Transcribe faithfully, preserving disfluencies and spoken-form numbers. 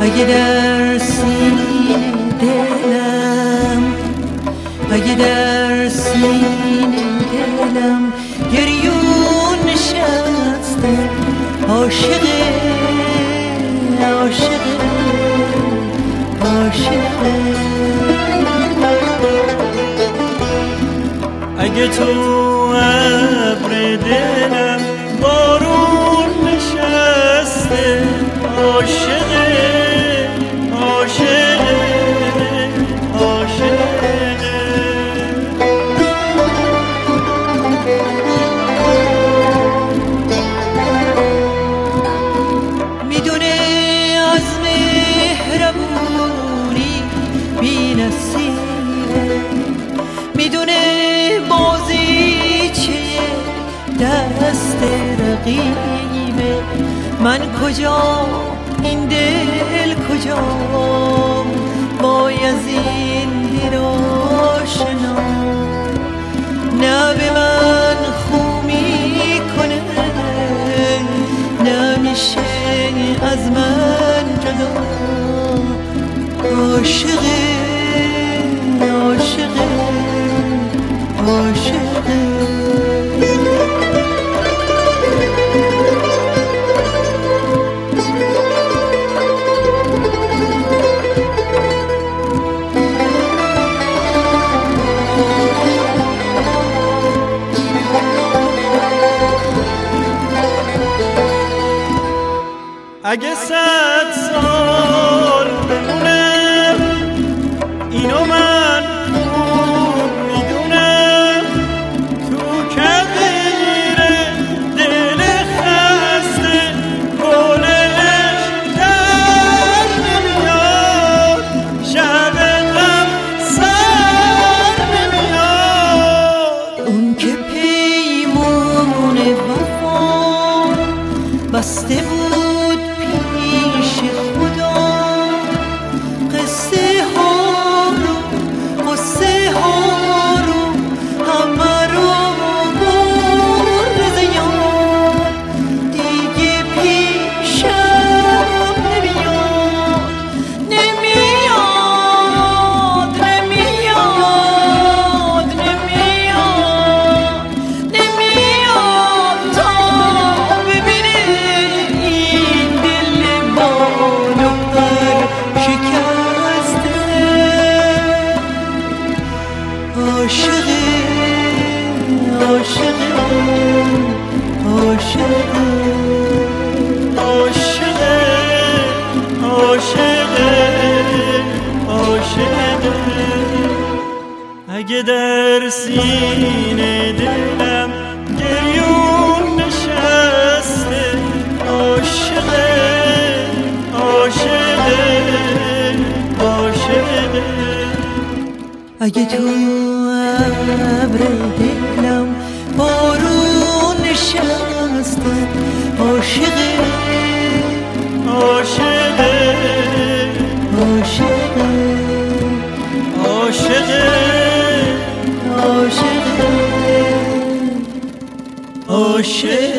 اگه در سینه دلم اگه در سینه دلم گریون نشسته عاشقه عاشقه عاشقه اگه تو ابر دلم بارون نشسته عاشقه عاشقه عاشقه میدونه از مهربونی بی نصیبه میدونه بازیچه دست رقیبه من کجا این دل کجا بایزین دل آشنا نه به من خو میکنه نمیشه از من جدا عاشقه عاشقه عاشقه اگه صد سال بمونم اینو من خوب میدونم تو کویر دل خسته گلش در نمیاد شب غم سر نمیاد اون که پیمون وفا بسته بود پیش خدا قصه ها رو قصه ها رو همه رو برد زیاد دیگه پیشم نمیاد نمیاد نمیاد نمیاد نمیاد تا ببینه این دل بانو پر شکسته عاشقه عاشقه عاشقه عاشقه عاشقه عاشقه اگه در سینه دلم گریون نشسته عاشقه عاشقه عاشقه اگه تو ابر دلم بارون نشسته عاشقه عاشقه عاشقه عاشقه عاشقه عاشقه